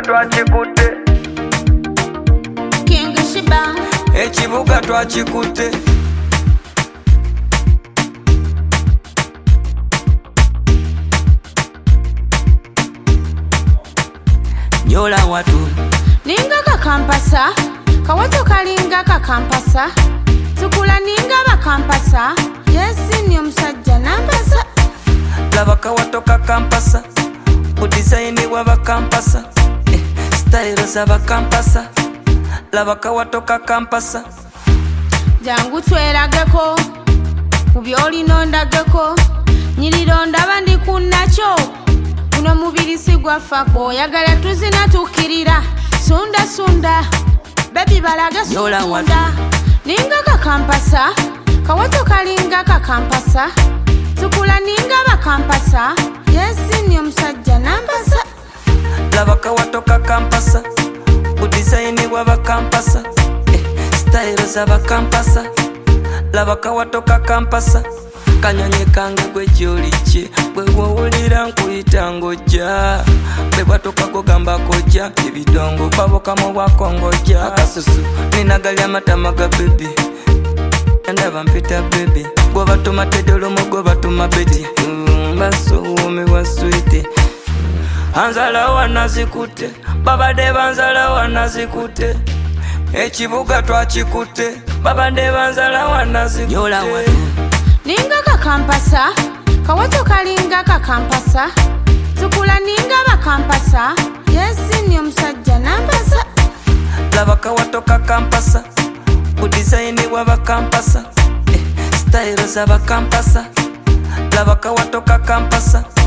twakikutte King Shiba ekibuga twakikutte nyola watu ninga kakampasa kawato kalinga kakampasa tukula ninga bakampasa yesi ni omusajja nambasa laba kawato kakampasa udizaini wa bakampasa style za bakampasa laba kawato kakampasa jangu twerageko kubyolino ndageko nyirironda bandi kunnacho kuno mubiri sigwafako yagala tuzina tukirira sunda sunda baby balaga sunda ninga kakampasa kawato kalinga kakampasa tukula ninga bakampasa yesi ni omusajja nambasa laba kawato kakampasa udizaini wa bakampasa style za bakampasa laba kawato kakampasa kanyonyi kange gwe kyoliche bwe wowulira nkuyita ngojja bwe bwatoka gogamba kojja ebidongo babokamu bwakongojja akasusu ninagali amatama ga bebi ndaba mpita bebi gwobatuma tedolomo gwobatuma beti basuumiwa switi anzala wanazikutte babadde banzala wanazikutte ekibuga twakikutte babadde banzala wanazikutte ninga kakampasa kawato kalinga kakampasa tukula ninga bakampasa yesi ni omusajja nambasa laba kawato kakampasa udizaini wa bakampasa style za bakampasa laba kawato kakampasa